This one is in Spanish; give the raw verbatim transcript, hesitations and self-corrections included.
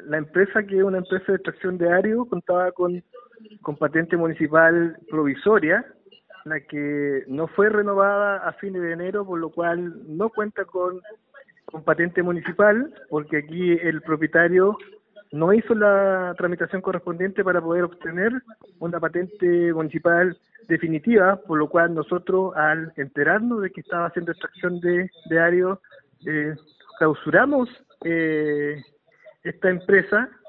la empresa, que es una empresa de extracción de ario, contaba con, con patente municipal provisoria, la que no fue renovada a fines de enero, por lo cual no cuenta con, con patente municipal, porque aquí el propietario no hizo la tramitación correspondiente para poder obtener una patente municipal definitiva, por lo cual nosotros, al enterarnos de que estaba haciendo extracción de, de ario, eh, clausuramos eh, esta empresa